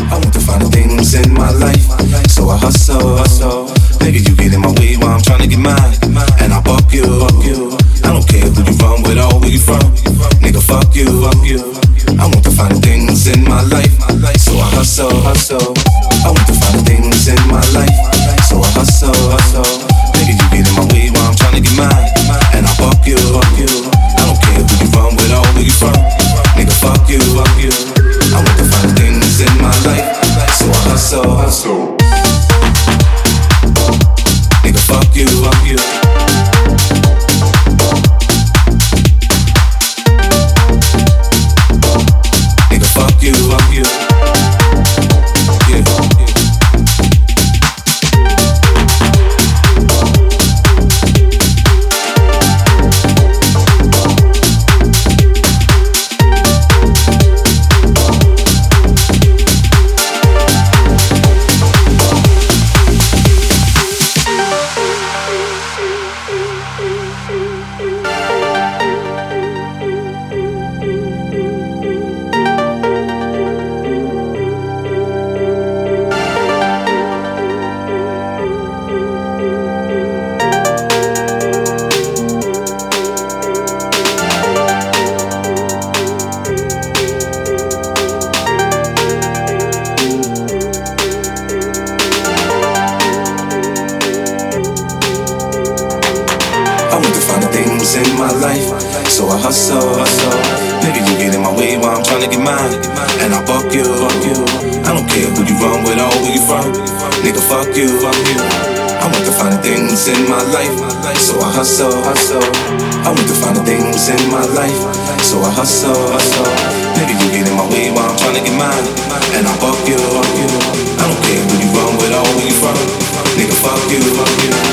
I want to find the things in my life, so I hustle. Nigga, you get in my way while I'm trying to get mine, and I fuck you. I don't care who you run with or where you from, nigga, fuck you. I want to find the things in my life, so I hustle. I want to find the things in my life, so I hustle. Nigga, you get in my way while I'm trying to get mine, and I fuck you. I don't care who you run with or where you from, nigga, fuck you. I want to find the things in my life, so I hustle. Nigga, fuck you. Nigga, fuck you. Yeah. I want to find the things in my life, so I hustle. Nigga, you get in my way while I'm trying to get mine, and I fuck you. I don't care who you run with or where you from, nigga, fuck you. I want to find the things in my life, so I hustle. I want to find the things in my life, so I hustle. Nigga, you get in my way while I'm trying to get mine, and I fuck you. I don't care who you run with or where you from, nigga, fuck you.